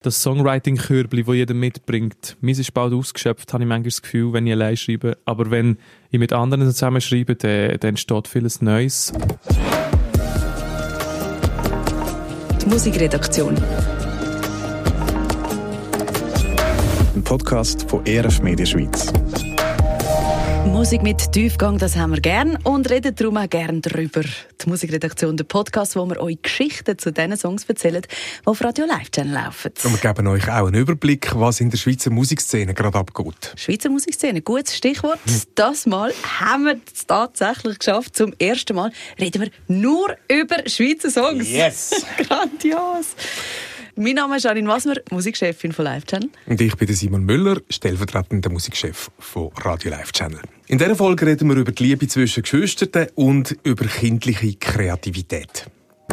Das Songwriting-Körbchen, das jeder mitbringt. Meins ist bald ausgeschöpft, habe ich manchmal das Gefühl, wenn ich allein schreibe. Aber wenn ich mit anderen zusammen schreibe, dann entsteht vieles Neues. Die Musikredaktion. Ein Podcast von ERF Media Schweiz. Musik mit Tiefgang, das haben wir gern und reden darum auch gern darüber. Die Musikredaktion, der Podcast, wo wir euch Geschichten zu diesen Songs erzählen, die auf Radio Live Channel laufen. Und wir geben euch auch einen Überblick, was in der Schweizer Musikszene gerade abgeht. Schweizer Musikszene, gutes Stichwort. Das Mal haben wir es tatsächlich geschafft. Zum ersten Mal reden wir nur über Schweizer Songs. Yes! Grandios! Mein Name ist Janine Wasmer, Musikchefin von Live Channel. Und ich bin Simon Müller, stellvertretender Musikchef von Radio Live Channel. In dieser Folge reden wir über die Liebe zwischen Geschwistern und über kindliche Kreativität.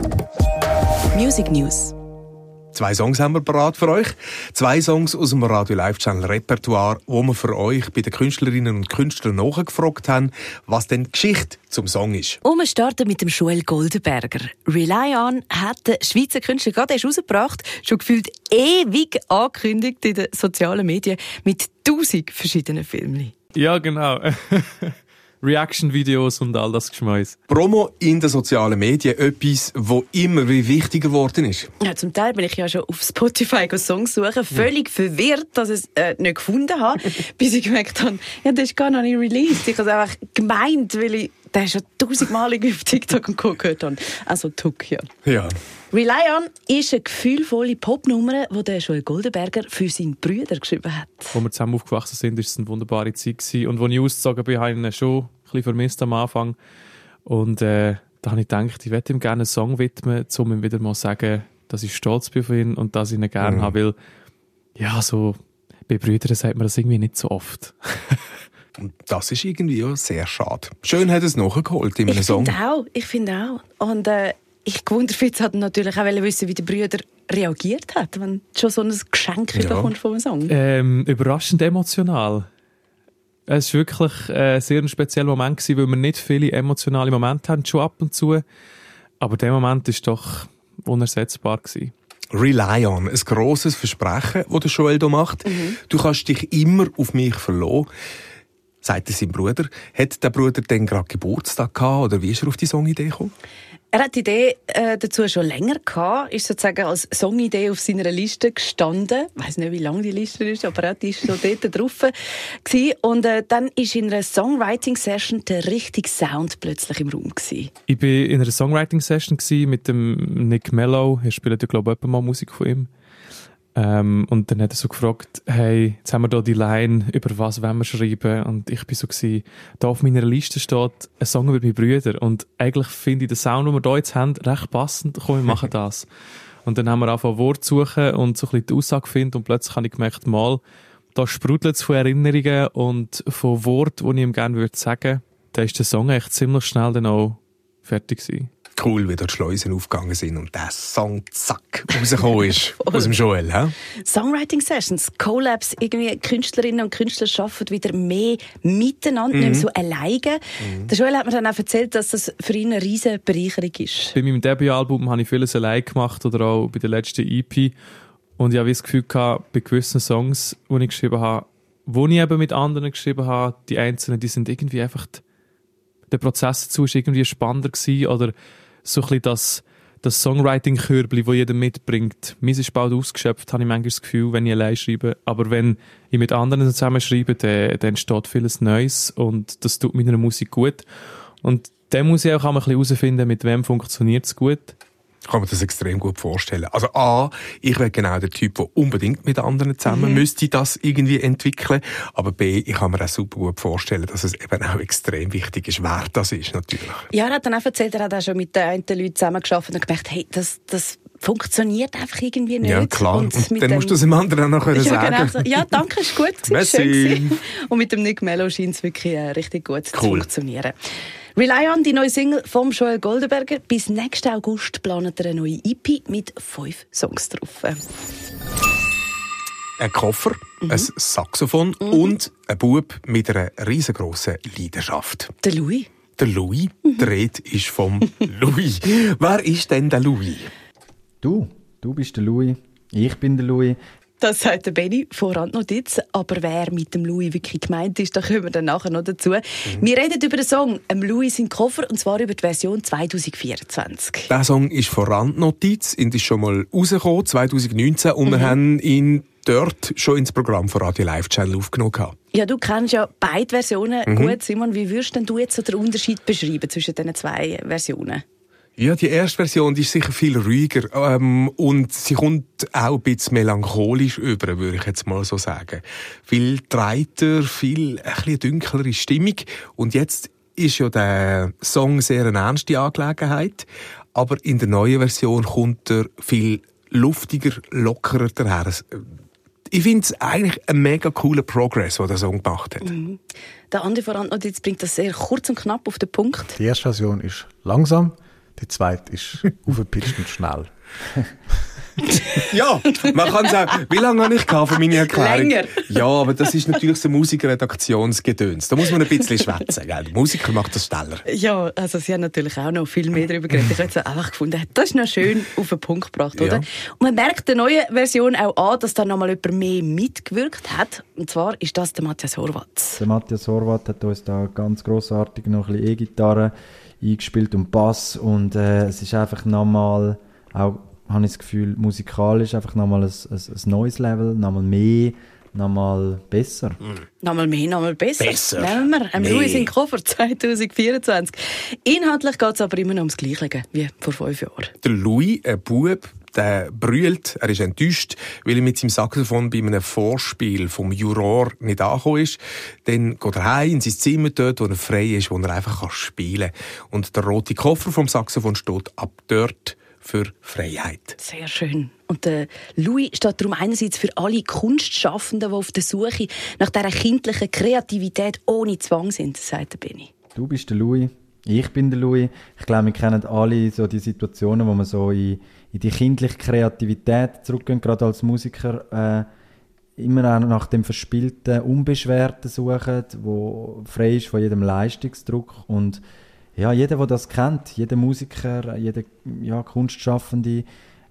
Music News. 2 Songs haben wir parat für euch. 2 Songs aus dem Radio Live Channel Repertoire, wo wir für euch bei den Künstlerinnen und Künstlern nachgefragt haben, was denn die Geschichte zum Song ist. Und wir starten mit dem Joel Goldenberger. «Rely On» hat der Schweizer Künstler gerade erst rausgebracht, schon gefühlt ewig angekündigt in den sozialen Medien mit 1000 verschiedenen Filmen. Ja, genau. Reaction-Videos und all das Geschmeiß. Promo in den sozialen Medien, etwas, das immer wichtiger geworden ist. Ja, zum Teil bin ich ja schon auf Spotify Songs suchen, völlig verwirrt, dass ich es nicht gefunden habe, bis ich gemerkt habe, ja, das ist gar noch nicht released. Ich habe es einfach gemeint, weil ich den schon 1000-malig auf TikTok und Co. gehört habe. Also Tuck, ja. Ja. «Rely On» ist eine gefühlvolle Popnummer, die der Joel Goldenberger für seine Brüder geschrieben hat. Als wir zusammen aufgewachsen sind, war es eine wunderbare Zeit gewesen. Und als ich ausgezogen bin, habe ich ihn schon ein bisschen vermisst am Anfang. Und da habe ich gedacht, ich möchte ihm gerne einen Song widmen, um ihm wieder mal zu sagen, dass ich stolz bin auf ihn und dass ich ihn gerne habe. Weil, ja, so bei Brüdern sagt man das irgendwie nicht so oft. Und das ist irgendwie auch sehr schade. Schön hat er es nachgeholt in einem Song. Ich finde auch. Und ich wundere hat natürlich auch wissen, wie der Brüder reagiert hat, wenn du schon so ein Geschenk bekommst von einem Song. Überraschend emotional. Es war wirklich ein sehr spezieller Moment gewesen, weil wir nicht viele emotionale Momente haben, schon ab und zu. Aber der Moment war doch unersetzbar gewesen. «Rely On», ein grosses Versprechen, das der Joel hier macht. Du kannst dich immer auf mich verlassen, sagt er seinem Bruder. Hat der Bruder denn gerade Geburtstag gehabt, oder wie ist er auf die Songidee gekommen? Er hat die Idee dazu schon länger gehabt, ist sozusagen als Songidee auf seiner Liste gestanden. Ich weiss nicht, wie lang die Liste ist, aber er war schon dort drauf gewesen. Und dann war in einer Songwriting-Session der richtige Sound plötzlich im Raum gewesen. Ich war in einer Songwriting-Session mit dem Nick Mello. Er spielt ja, glaube ich, mal Musik von ihm. Und dann hat er so gefragt, hey, jetzt haben wir hier die Line, über was wollen wir schreiben? Und ich war so gewesen, da auf meiner Liste steht ein Song über meine Brüder. Und eigentlich finde ich den Sound, den wir hier jetzt haben, recht passend. Komm, wir machen das. Und dann haben wir angefangen, Wort zu suchen und so ein bisschen die Aussage finden. Und plötzlich habe ich gemerkt, mal, da sprudelt es von Erinnerungen und von Worten, die ich ihm gerne sagen würde. Da ist der Song echt ziemlich schnell dann auch fertig gewesen. Cool, wie dort die Schleusen aufgegangen sind und der Song zack rausgekommen ist aus dem Joel. He? Songwriting-Sessions, Collabs, irgendwie Künstlerinnen und Künstler arbeiten wieder mehr miteinander, nicht mehr so alleine. Der Joel hat mir dann auch erzählt, dass das für ihn eine riesige Bereicherung ist. Bei meinem Debütalbum habe ich vieles allein gemacht oder auch bei der letzten EP. Und ich habe das Gefühl gehabt, bei gewissen Songs, die ich geschrieben habe, die ich eben mit anderen geschrieben habe, die einzelnen, die sind irgendwie einfach, der Prozess dazu war irgendwie spannender gewesen oder so ein bisschen das Songwriting-Körbchen, das jeder mitbringt. Meins ist bald ausgeschöpft, habe ich manchmal das Gefühl, wenn ich allein schreibe. Aber wenn ich mit anderen zusammen schreibe, dann entsteht vieles Neues und das tut meiner Musik gut. Und dann muss ich auch ein bisschen herausfinden, mit wem funktioniert es gut. Ich kann mir das extrem gut vorstellen. Also A, ich wäre genau der Typ, der unbedingt mit anderen zusammen müsste das irgendwie entwickeln. Aber B, ich kann mir auch super gut vorstellen, dass es eben auch extrem wichtig ist, wer das ist natürlich. Ja, er hat dann auch erzählt, er hat auch schon mit den einen Leuten zusammengearbeitet und gemerkt, hey, das funktioniert einfach irgendwie nicht. Ja, klar. Und dann musst du es dem anderen auch noch sagen. Genau so. Ja, danke, ist gut gewesen, Merci. schön gewesen. Und mit dem Nick Mello scheint es wirklich richtig gut zu funktionieren. «Rely On», die neue Single von Joel Goldenberger. Bis nächsten August plant er eine neue EP mit 5 Songs drauf. Ein Koffer, ein Saxophon und ein Bub mit einer riesengroßen Leidenschaft. Der Louis. Der Louis, der Rede ist vom Louis. Wer ist denn der Louis? Du bist der Louis. Ich bin der Louis. Das sagt der Benni von Randnotiz. Aber wer mit dem Louis wirklich gemeint ist, da kommen wir dann nachher noch dazu. Wir reden über den Song «Louis sein Koffer» und zwar über die Version 2024. Der Song ist von Randnotiz und ist schon mal rausgekommen, 2019. Und wir haben ihn dort schon ins Programm von Radio Live Channel aufgenommen. Ja, du kennst ja beide Versionen gut. Simon, wie würdest denn du jetzt so den Unterschied beschreiben zwischen diesen zwei Versionen? Ja, die erste Version, die ist sicher viel ruhiger und sie kommt auch ein bisschen melancholisch über, würde ich jetzt mal so sagen. Viel breiter, ein bisschen dunklere Stimmung. Und jetzt ist ja der Song sehr eine ernste Angelegenheit, aber in der neuen Version kommt er viel luftiger, lockerer daher. Ich finde es eigentlich ein mega cooler Progress, den der Song gemacht hat. Der Andi von Randnotiz bringt das sehr kurz und knapp auf den Punkt. Die erste Version ist langsam, die zweite ist aufgepitcht und schnell. Ja, man kann sagen, wie lange habe ich für meine Erklärung? Länger. Ja, aber das ist natürlich so Musikredaktionsgedöns. Da muss man ein bisschen schwätzen. Gell? Der Musiker macht das schneller. Ja, also sie haben natürlich auch noch viel mehr darüber geredet. Ich habe jetzt einfach gefunden, das ist noch schön auf den Punkt gebracht, oder? Ja. Und man merkt der neuen Version auch an, dass da noch mal jemand mehr mitgewirkt hat. Und zwar ist das der Matthias Horvath. Der Matthias Horvath hat uns da ganz grossartig noch ein bisschen E-Gitarre eingespielt und Bass. Und es ist einfach nochmal auch, habe ich das Gefühl, musikalisch einfach nochmal ein neues Level, nochmal mehr, nochmal besser. Nochmal mehr, nochmal besser. Besser. Nehmen wir. Nee. Louis sein Koffer 2024. Inhaltlich geht es aber immer noch ums Gleiche wie vor 5 Jahren. Der Louis, ein Bub, der brüllt, er ist enttäuscht, weil er mit seinem Saxophon bei einem Vorspiel vom Juror nicht angekommen ist. Dann geht er heim in sein Zimmer dort, wo er frei ist, wo er einfach spielen kann. Und der rote Koffer vom Saxophon steht ab dort für Freiheit. Sehr schön. Und der Louis steht darum einerseits für alle Kunstschaffenden, die auf der Suche nach dieser kindlichen Kreativität ohne Zwang sind, sagt der Benni. Du bist der Louis, ich bin der Louis. Ich glaube, wir kennen alle so die Situationen, wo man so in die kindliche Kreativität zurückgehen, gerade als Musiker, immer auch nach dem verspielten, unbeschwerten suchen, wo frei ist von jedem Leistungsdruck. Und ja, jeder, der das kennt, jeder Musiker, jeder Kunstschaffende,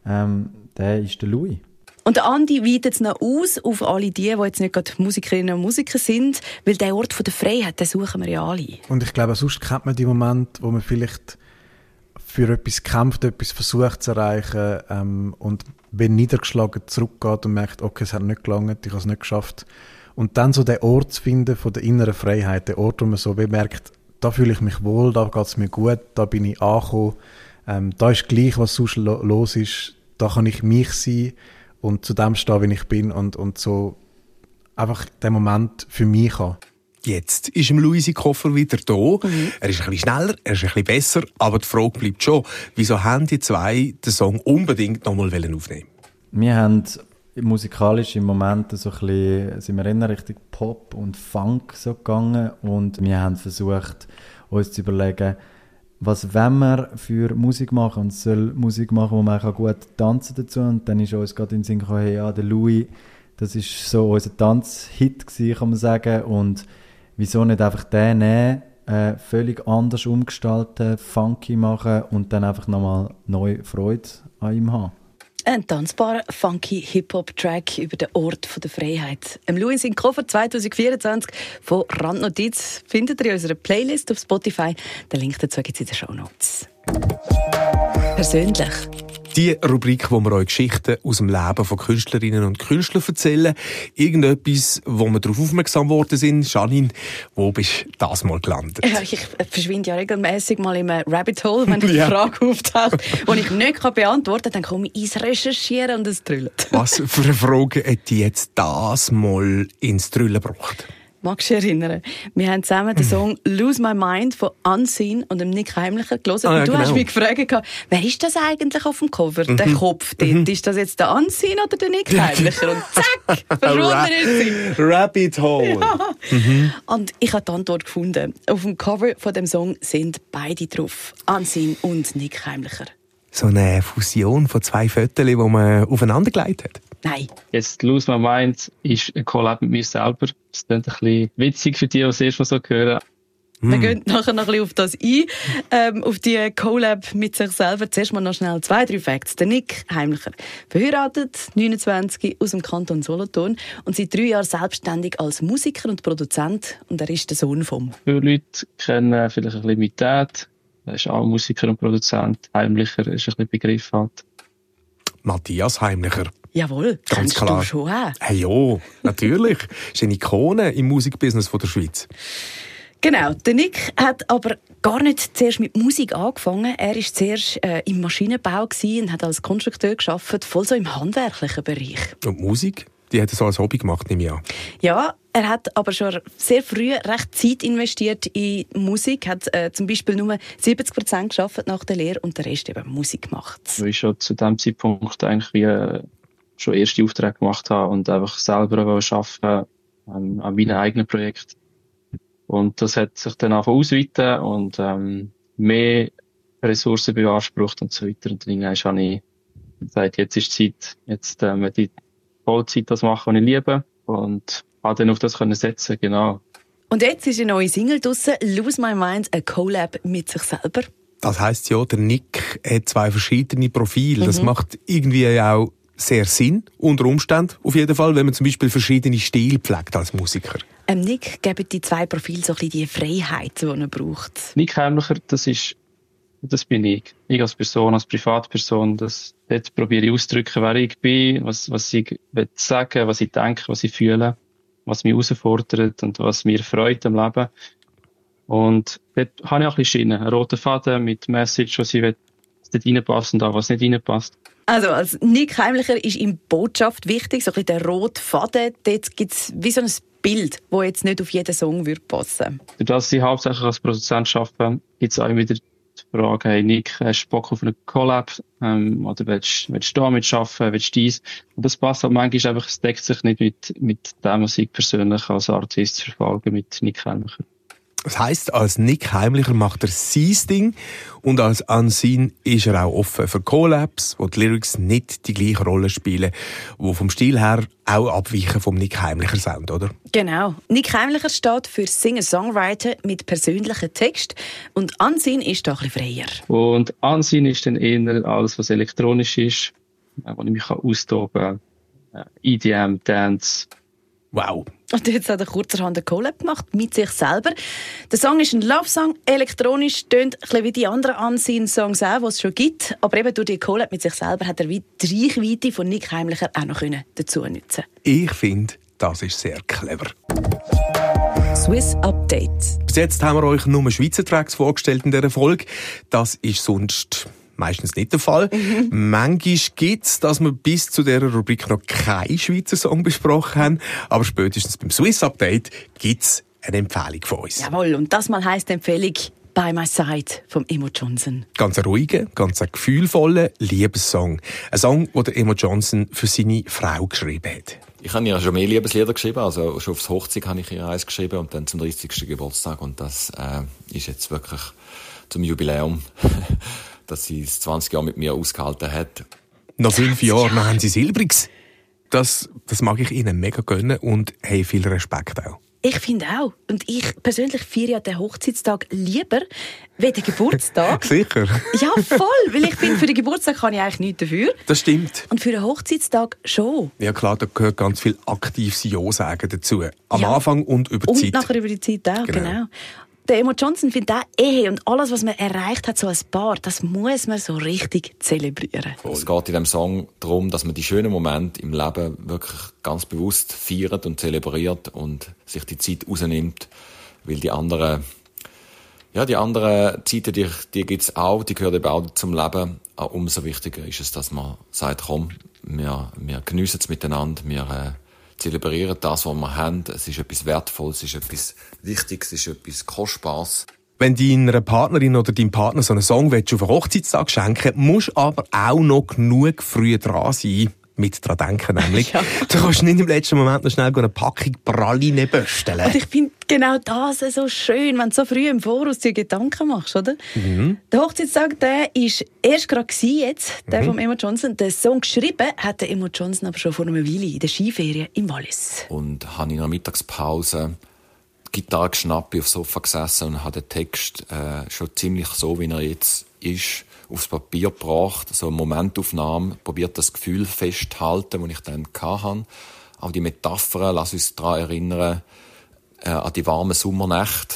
der ist der Louis. Und der Andi weitet es noch aus auf alle die jetzt nicht gerade Musikerinnen und Musiker sind, weil der Ort von der Freiheit, den suchen wir ja alle. Und ich glaube, sonst kennt man die Momente, wo man vielleicht für etwas kämpft, etwas versucht zu erreichen und wenn niedergeschlagen zurückgeht und merkt, okay, es hat nicht gelangt, ich habe es nicht geschafft. Und dann so den Ort zu finden von der inneren Freiheit, der Ort, wo man so merkt, da fühle ich mich wohl, da geht es mir gut, da bin ich angekommen, da ist gleich, was sonst los ist, da kann ich mich sein und zu dem stehen, wie ich bin und so einfach den Moment für mich haben. Jetzt ist im Louis sein Koffer wieder da. Er ist ein bisschen schneller, er ist ein bisschen besser, aber die Frage bleibt schon, wieso haben die zwei den Song unbedingt nochmal aufnehmen? Wir haben musikalisch im Moment so ein bisschen, sind wir in Richtung Pop und Funk so gegangen und wir haben versucht, uns zu überlegen, was wollen wir für Musik machen, und es soll Musik machen, wo man gut tanzen dazu, und dann ist uns gerade in den Sinn gekommen, hey, ja, der Louis, das ist so unser Tanzhit gewesen, kann man sagen, und wieso nicht einfach den nehmen, völlig anders umgestalten, funky machen und dann einfach nochmal neue Freude an ihm haben. Ein tanzbarer, funky Hip-Hop-Track über den Ort der Freiheit. Louis sein Koffer 2024 von Randnotiz findet ihr in unserer Playlist auf Spotify. Den Link dazu gibt es in den Shownotes. Persönlich. Die Rubrik, wo wir euch Geschichten aus dem Leben von Künstlerinnen und Künstlern erzählen. Irgendetwas, wo wir darauf aufmerksam worden sind. Janine, wo bist du das mal gelandet? Ja, ich verschwinde ja regelmäßig mal im Rabbit Hole, wenn eine Frage auftaucht, die ich nicht beantworten kann, dann komme ich ins Recherchieren und es trüllt. Was für eine Frage hat die jetzt das mal ins Trüllen gebracht? Magst du dich erinnern? Wir haben zusammen den Song «Lose My Mind» von Unseen und dem Nick Heimlicher gelesen. Und du hast mich gefragt, wer ist das eigentlich auf dem Cover? Der Kopf dort. Ist das jetzt der Unseen oder der Nick Heimlicher? Und zack, verschwunden ist sie. Rabbit Hole. Ja. Und ich habe die Antwort gefunden. Auf dem Cover von dem Song sind beide drauf. Unseen und Nick Heimlicher. So eine Fusion von zwei Fotos, die man aufeinander gelegt hat. Nein. Jetzt «Lose My Mind» ist ein Collab mit mir selber. Das klingt ein bisschen witzig für die, die es erst mal so hören. Wir gehen nachher noch ein bisschen auf das ein, auf die Collab mit sich selber. Zuerst mal noch schnell 2, 3 Facts. Der Nick Heimlicher, verheiratet, 29, aus dem Kanton Solothurn und seit 3 Jahren selbstständig als Musiker und Produzent. Und er ist der Sohn vom. Viele Leute kennen vielleicht ein bisschen mit Dad. Er ist auch Musiker und Produzent. Heimlicher ist ein bisschen Begriff halt. Matthias Heimlicher. Jawohl, ganz kennst klar. Du schon auch. Hey, ja, natürlich. Ist eine Ikone im Musikbusiness von der Schweiz. Genau, der Nick hat aber gar nicht zuerst mit Musik angefangen. Er war zuerst im Maschinenbau und hat als Konstrukteur gearbeitet, voll so im handwerklichen Bereich. Und Musik? Die hat er so als Hobby gemacht, nehme ich an. Ja, er hat aber schon sehr früh recht Zeit investiert in Musik, hat zum Beispiel nur 70% gearbeitet nach der Lehre und den Rest eben Musik gemacht. Weil ich schon zu diesem Zeitpunkt eigentlich wie schon erste Aufträge gemacht habe und einfach selber arbeiten an meinem eigenen Projekt. Und das hat sich dann angefangen ausweiten und mehr Ressourcen beansprucht und so weiter. Und dann habe ich gesagt, jetzt ist Zeit, jetzt möchte ich Vollzeit das machen, was ich liebe. Und habe dann auf das setzen, genau. Und jetzt ist eine neue Single draussen, «Lose My Mind», ein Collab mit sich selber. Das heisst ja, der Nick hat 2 verschiedene Profile. Das macht irgendwie auch sehr Sinn, unter Umständen auf jeden Fall, wenn man zum Beispiel verschiedene Stile pflegt als Musiker. Nick geben die 2 Profile so ein bisschen die Freiheit, die er braucht. Nick Heimlicher, das bin ich. Ich als Person, als Privatperson, dort probiere ich auszudrücken, wer ich bin, was ich sagen will, was ich denke, was ich fühle, was mich herausfordert und was mir freut am Leben. Und dort habe ich auch ein bisschen Schienen, einen roten Faden mit Message, was ich will, was dort reinpasst und auch was nicht reinpasst. Also als Nick Heimlicher ist ihm Botschaft wichtig, so ein bisschen der rote Faden. Dort gibt es wie so ein Bild, das jetzt nicht auf jeden Song passen würde. Dadurch, dass ich hauptsächlich als Produzent arbeite, gibt es auch wieder die Frage, hey Nick, hast du Bock auf eine Collab? Oder willst du da mitarbeiten? Willst du dies? Und das passt halt manchmal einfach, es deckt sich nicht mit dem, was ich persönlich als Artist verfolge, mit Nick Heimlicher. Das heisst, als Nick Heimlicher macht er sein Ding und als Unseen ist er auch offen für Collabs, wo die Lyrics nicht die gleiche Rolle spielen, die vom Stil her auch abweichen vom Nick Heimlicher Sound, oder? Genau. Nick Heimlicher steht für Singer-Songwriter mit persönlichem Text und Unseen ist da ein bisschen freier. Und Unseen ist dann eher alles, was elektronisch ist, wo ich mich austoben kann. EDM, Dance. Wow. Und jetzt hat er kurzerhand eine Collab gemacht mit sich selber. Der Song ist ein Love-Song, elektronisch, tönt ein bisschen wie die anderen Unseen-Songs auch, die es schon gibt. Aber eben durch die Collab mit sich selber hat er wie die Reichweite von Nick Heimlicher auch noch dazu nutzen. Ich finde, das ist sehr clever. Swiss Update. Bis jetzt haben wir euch nur Schweizer Tracks vorgestellt in dieser Folge. Das ist sonst meistens nicht der Fall. Manchmal gibt es, dass wir bis zu dieser Rubrik noch keinen Schweizer Song besprochen haben, aber spätestens beim Swiss Update gibt es eine Empfehlung von uns. Jawohl, und das mal heisst die Empfehlung «By My Side» von Emo Johnson. Ganz ein ruhiger, ganz ein gefühlvoller Liebessong. Ein Song, den Emo Johnson für seine Frau geschrieben hat. Ich habe ja schon mehr Liebeslieder geschrieben, also schon aufs Hochzeit habe ich ihr eins geschrieben und dann zum 30. Geburtstag und das ist jetzt wirklich zum Jubiläum, dass sie es 20 Jahre mit mir ausgehalten hat. Nach 5 Jahren haben sie Silbriges. Das mag ich ihnen mega gönnen und habe viel Respekt auch. Ich finde auch. Und ich persönlich feiere ja den Hochzeitstag lieber wie den Geburtstag. Sicher? Ja, voll. Weil ich finde, für den Geburtstag kann ich eigentlich nichts dafür. Das stimmt. Und für den Hochzeitstag schon. Ja klar, da gehört ganz viel aktives Ja sagen dazu. Am Anfang und über die Zeit. Und nachher über die Zeit auch, genau. Der Emo Johnson findet auch, Ehe und alles, was man erreicht hat so als Paar, das muss man so richtig zelebrieren. Es geht in diesem Song darum, dass man die schönen Momente im Leben wirklich ganz bewusst feiert und zelebriert und sich die Zeit rausnimmt, weil die anderen Zeiten, die gibt's auch, die gehören eben auch zum Leben. Auch umso wichtiger ist es, dass man sagt, komm, wir geniessen es miteinander, wir zelebrieren das, was wir haben. Es ist etwas Wertvolles, es ist etwas Wichtiges, es ist etwas Kostbares. Wenn deiner Partnerin oder deinem Partner so einen Song auf den Hochzeitstag schenken, musst aber auch noch genug früh dran sein. Mit dran denken nämlich. Ja. Du kannst nicht im letzten Moment noch schnell eine Packung Praline bösteln. Und ich finde genau das so schön, wenn du so früh im Voraus dir Gedanken machst, oder? Der Hochzeitstag, der ist erst gerade jetzt, der von Emo Johnson. Den Song geschrieben hat der Emo Johnson aber schon vor einer Weile in der Skiferien im Wallis. Und habe in einer Mittagspause Gitarre geschnappt, bin aufs Sofa gesessen und habe den Text schon ziemlich so, wie er jetzt ist, aufs Papier gebracht, so eine Momentaufnahme, probiert das Gefühl festzuhalten, das ich dann hatte. Auch die Metaphern, lass uns daran erinnern, an die warmen Sommernächte.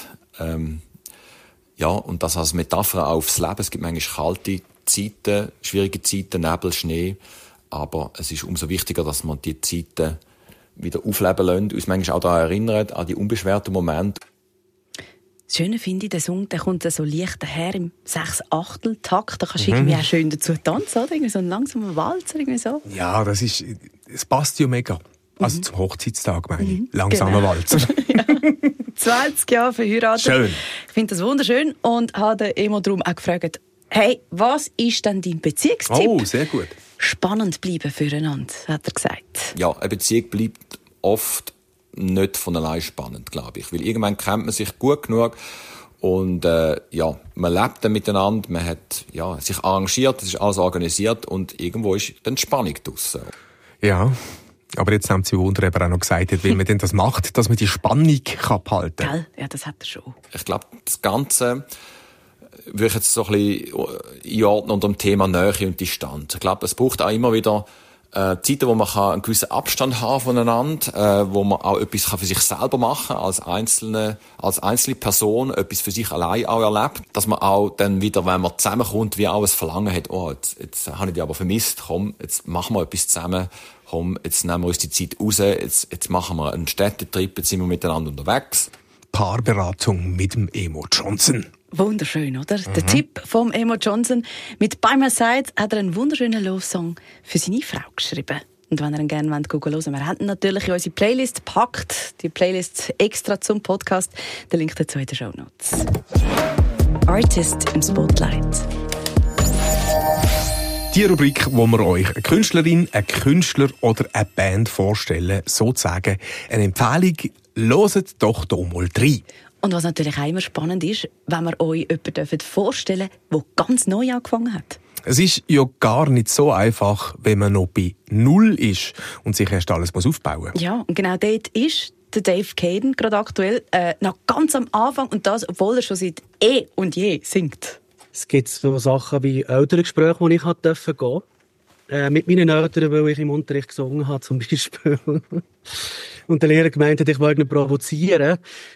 Ja, und das als Metapher auch aufs Leben. Es gibt manchmal kalte Zeiten, schwierige Zeiten, Nebel, Schnee. Aber es ist umso wichtiger, dass man die Zeiten wieder aufleben lässt, uns manchmal auch daran erinnert, an die unbeschwerten Momente. Das Schöne finde ich, der Song, der kommt so leicht daher im 6/8-Takt. Da kannst du irgendwie auch schön dazu tanzen, oder? Irgendwie so ein langsamer Walzer, irgendwie so. Ja, es passt ja mega. Also zum Hochzeitstag, meine ich. Langsamer Walzer. Ja. 20 Jahre verheiratet. Schön. Ich finde das wunderschön und habe den Emo darum auch gefragt, hey, was ist denn dein Beziehungstipp? Oh, sehr gut. Spannend bleiben füreinander, hat er gesagt. Ja, eine Beziehung bleibt oft nicht von allein spannend, glaube ich. Weil irgendwann kennt man sich gut genug und ja, man lebt dann miteinander, man hat sich arrangiert, es ist alles organisiert und irgendwo ist dann Spannung draussen. Ja, aber jetzt haben Sie Wunder eben auch noch gesagt, wie man denn das macht, dass man die Spannung behalten kann. Gell? Ja, das hat er schon. Ich glaube, das Ganze würde ich jetzt so ein bisschen einordnen unter dem Thema Nähe und Distanz. Ich glaube, es braucht auch immer wieder Zeiten, wo man einen gewissen Abstand haben voneinander, wo man auch etwas für sich selber machen kann, als einzelne Person, etwas für sich allein auch erlebt, dass man auch dann wieder, wenn man zusammenkommt, wie auch ein Verlangen hat, oh, jetzt habe ich dich aber vermisst, komm, jetzt machen wir etwas zusammen, komm, jetzt nehmen wir uns die Zeit raus, jetzt machen wir einen Städtetrip, jetzt sind wir miteinander unterwegs. Paarberatung mit dem Emo Johnson. Wunderschön, oder? Der Tipp vom Emo Johnson. Mit «By My Side» hat er einen wunderschönen Love-Song für seine Frau geschrieben. Und wenn ihr ihn gerne hören wollt, wir haben ihn natürlich in unsere Playlist gepackt. Die Playlist extra zum Podcast. Der Link dazu in den Shownotes. Artist im Spotlight. Die Rubrik, wo wir euch eine Künstlerin, einen Künstler oder eine Band vorstellen, sozusagen eine Empfehlung, hört doch hier mal rein. Und was natürlich auch immer spannend ist, wenn wir euch jemanden vorstellen dürfen, der ganz neu angefangen hat. Es ist ja gar nicht so einfach, wenn man noch bei Null ist und sich erst alles aufbauen muss. Ja, und genau dort ist der Dave Caden gerade aktuell noch ganz am Anfang und das, obwohl er schon seit und je singt. Es gibt so Sachen wie Elterngespräche, die ich gehen durfte. Mit meinen Eltern, weil ich im Unterricht gesungen habe, zum Beispiel. Und der Lehrer gemeint hat, ich wollte ihn provozieren.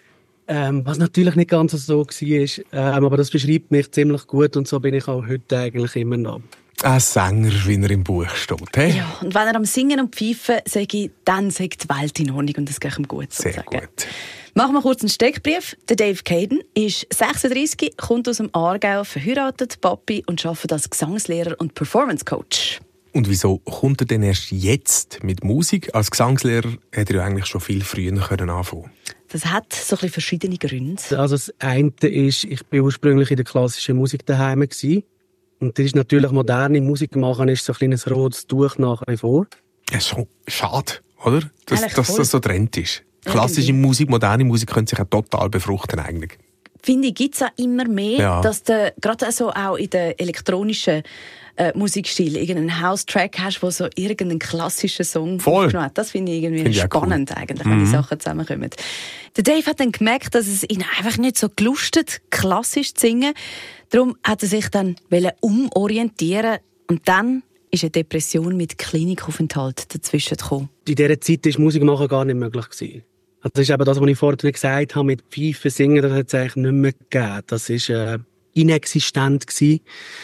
Was natürlich nicht ganz so war. Aber das beschreibt mich ziemlich gut und so bin ich auch heute eigentlich immer noch. Ein Sänger, wie er im Buch steht. He? Ja, und wenn er am Singen und Pfeifen sage, dann sagt die Welt in Ordnung und das geht ihm gut. Sehr sozusagen. gut. Machen wir kurz einen Steckbrief. Der Dave Caden ist 36, kommt aus dem Aargau, verheiratet, Papi und arbeitet als Gesangslehrer und Performance Coach. Und wieso kommt er denn erst jetzt mit Musik? Als Gesangslehrer hätte er ja eigentlich schon viel früher anfangen können. Das hat so ein bisschen verschiedene Gründe. Also das eine ist, ich war ursprünglich in der klassischen Musik daheim gewesen. Und das ist natürlich moderne Musik machen, ist so ein kleines rotes Tuch nach wie vor. Ja, ist schon schade, oder? Dass das so Trend ist. Klassische Irgendwie. Musik, moderne Musik können sich auch total befruchten eigentlich. Finde ich, gibt es auch immer mehr, Ja. dass du gerade so auch in der elektronischen Musikstil irgendeinen House-Track hast, wo so irgendeinen klassischen Song aufgenommen hat. Das finde ich irgendwie spannend cool. eigentlich, wenn die Sachen zusammenkommen. Der Dave hat dann gemerkt, dass es ihn einfach nicht so gelustet, klassisch zu singen. Darum hat er sich dann umorientieren und dann ist eine Depression mit Klinikaufenthalt dazwischen gekommen. In dieser Zeit war Musik machen gar nicht möglich gewesen. Also das ist eben das, was ich vorhin gesagt habe, mit Pfeifen singen, das hat es eigentlich nicht mehr gegeben. Das war inexistent gewesen.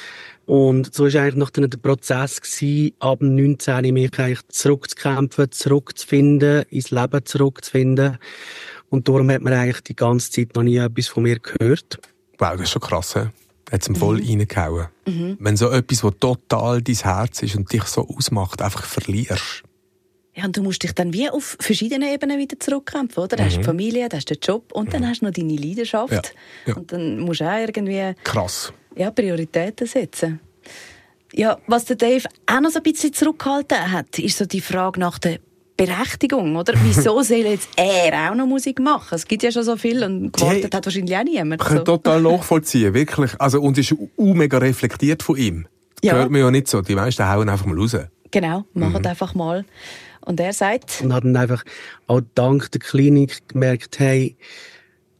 Und so war eigentlich noch der Prozess gewesen, ab 19 mich eigentlich zurückzukämpfen, zurückzufinden, ins Leben zurückzufinden. Und darum hat man eigentlich die ganze Zeit noch nie etwas von mir gehört. Wow, das ist schon krass, he? Hat es ihm voll reingehauen. Wenn so etwas, was total dein Herz ist und dich so ausmacht, einfach verlierst. Ja, und du musst dich dann wie auf verschiedenen Ebenen wieder zurückkämpfen, oder? Du hast die Familie, du hast den Job und dann hast du noch deine Leidenschaft. Ja. Ja. Und dann musst du auch irgendwie Krass. Prioritäten setzen. Ja, was der Dave auch noch so ein bisschen zurückgehalten hat, ist so die Frage nach der Berechtigung, oder? Wieso soll jetzt er auch noch Musik machen? Es gibt ja schon so viel und gewartet hat wahrscheinlich auch niemand. Ich kann So. total nachvollziehen, wirklich. Also, und es ist mega reflektiert von ihm. Ja. Hört man ja nicht so. Die meisten hauen einfach mal raus. Genau, macht einfach mal. Und er sagt... Und hat dann einfach auch dank der Klinik gemerkt, hey,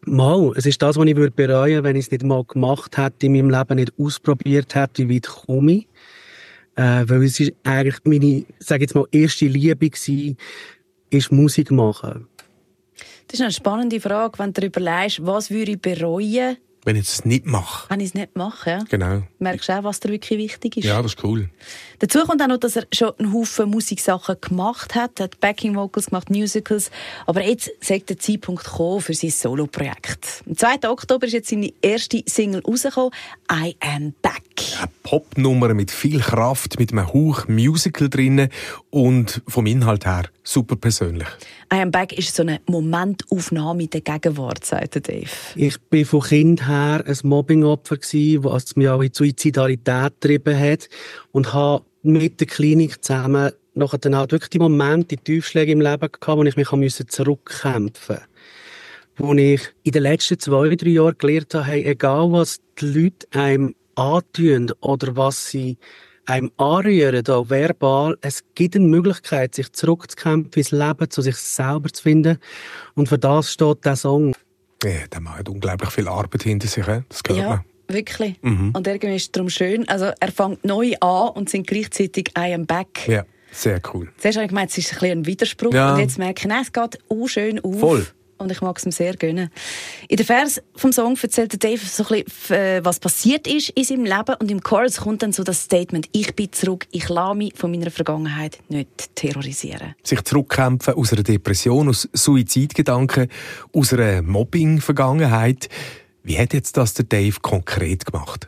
Mal, es ist das, was ich bereuen würde, wenn ich es nicht mal gemacht hätte, in meinem Leben nicht ausprobiert hätte, wie weit komme ich. Weil es ist eigentlich meine, sage jetzt mal, erste Liebe gewesen, ist Musik machen. Das ist eine spannende Frage, wenn du überlegst, was würde ich bereuen, wenn ich es nicht mache. Wenn ich es nicht mache, ja. Genau. Merkst du auch, was dir wirklich wichtig ist. Ja, das ist cool. Dazu kommt auch noch, dass er schon einen Haufen Musiksachen gemacht hat. Er hat Backing-Vocals gemacht, Musicals. Aber jetzt sagt der Zeitpunkt gekommen für sein Solo-Projekt. Am 2. Oktober ist jetzt seine erste Single rausgekommen, «I Am Back». Eine Popnummer mit viel Kraft, mit einem Hauch Musical drin und vom Inhalt her super persönlich. «I Am Back» ist so eine Momentaufnahme der Gegenwart, sagt Dave. Ich bin von Kind her ein Mobbingopfer gewesen, was mich auch in die Suizidalität getrieben hat. Und habe mit der Klinik zusammen nachher dann halt wirklich die Momente, die Tiefschläge im Leben gehabt, wo ich mich zurückkämpfen musste. Wo ich in den letzten 2-3 Jahren gelernt habe, hey, egal was die Leute einem antun oder was sie einem anrühren, auch verbal, es gibt eine Möglichkeit, sich zurückzukämpfen ins Leben, zu sich selber zu finden. Und für das steht der Song. Ja, der Mann hat unglaublich viel Arbeit hinter sich, das hört man. Wirklich. Und irgendwie ist es darum schön. Also er fängt neu an und sind gleichzeitig «I am back». Ja, sehr cool. Zuerst habe ich gemeint, es ist ein bisschen ein Widerspruch. Ja. Und jetzt merke ich, nein, es geht schön auf. Voll. Und ich mag es ihm sehr gönnen. In der Vers vom Song erzählt Dave so ein bisschen, was passiert ist in seinem Leben. Und im Chorus kommt dann so das Statement: Ich bin zurück, ich lasse mich von meiner Vergangenheit nicht terrorisieren. Sich zurückkämpfen aus einer Depression, aus Suizidgedanken, aus einer Mobbing-Vergangenheit. Wie hat jetzt das der Dave konkret gemacht?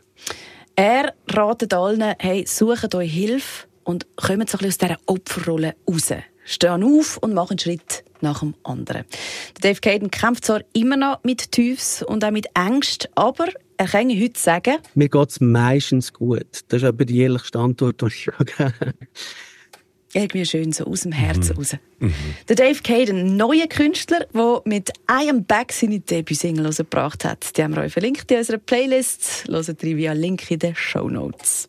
Er ratet allen, hey, sucht euch Hilfe und kommt so ein bisschen aus dieser Opferrolle raus. Stehen auf und machen einen Schritt nach dem anderen. Der Dave Caden kämpft zwar immer noch mit Tiefs und auch mit Ängsten, aber er kann heute sagen: Mir geht es meistens gut. Das ist etwa die ehrlichste Antwort, die ich geben kann. Irgendwie schön so aus dem Herzen raus. Der Dave Caden, ein neuer Künstler, der mit «I Am Back» seine Debütsingle rausgebracht hat. Die haben wir euch verlinkt in unserer Playlist. Hört ihr via Link in den Shownotes.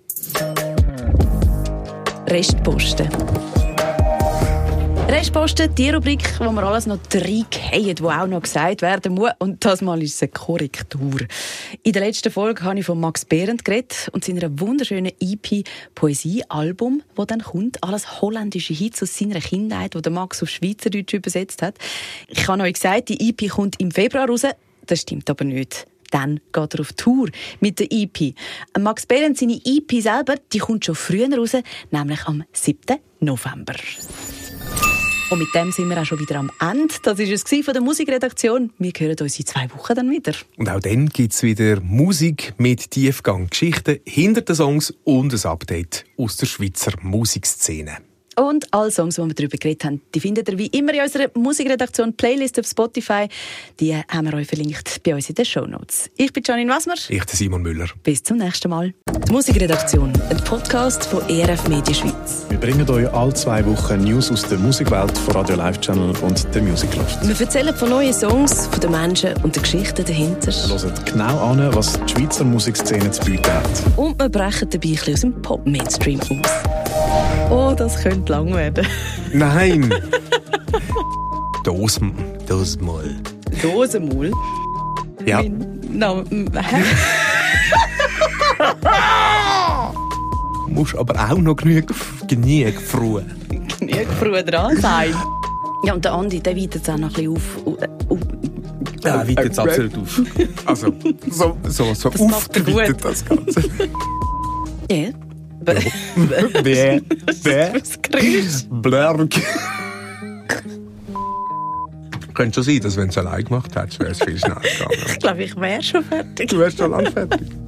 Restposten. Restposten, die Rubrik, wo wir alles noch reingehen, wo auch noch gesagt werden muss. Und das Mal ist es eine Korrektur. In der letzten Folge habe ich von Max Behrendt geredet und seiner wunderschönen EP-Poesie-Album, das dann kommt. Alles holländische Hits aus seiner Kindheit, die der Max auf Schweizerdeutsch übersetzt hat. Ich habe euch gesagt, die EP kommt im Februar raus. Das stimmt aber nicht. Dann geht er auf Tour mit der EP. Max Behrendt, seine EP selber, die kommt schon früher raus, nämlich am 7. November. Und mit dem sind wir auch schon wieder am Ende. Das war es von der Musikredaktion. Wir hören uns in 2 Wochen dann wieder. Und auch dann gibt es wieder Musik mit Tiefgang, Geschichten hinter den Songs und ein Update aus der Schweizer Musikszene. Und alle Songs, die wir darüber geredet haben, die findet ihr wie immer in unserer Musikredaktion Playlist auf Spotify. Die haben wir euch verlinkt bei uns in den Shownotes. Ich bin Janine Wasmer. Ich bin Simon Müller. Bis zum nächsten Mal. Die Musikredaktion, ein Podcast von ERF Media Schweiz. Wir bringen euch alle 2 Wochen News aus der Musikwelt von Radio Live Channel und der Musikloft. Wir erzählen von neuen Songs, von den Menschen und den Geschichten dahinter. Hört genau an, was die Schweizer Musikszene zu bieten hat. Und wir brechen dabei ein bisschen aus dem Pop-Mainstream aus. Oh, das könnte lang werden. Nein! Dosmal. Dosenmul? Ja. Hä? Du musst aber auch noch genug früh. Genug früh dran sein. Ja, und der Andi, der weitet es auch noch ein bisschen auf. Ja, weitet es absolut auf. Also, so Das aufgeweitet das Ganze. Ja. Wer? Was Geräusch? Blurg. Könnte schon sein, dass wenn du es allein gemacht hättest, wäre es viel schneller gegangen. Ich glaube, ich wäre schon fertig. Du wärst schon lange fertig.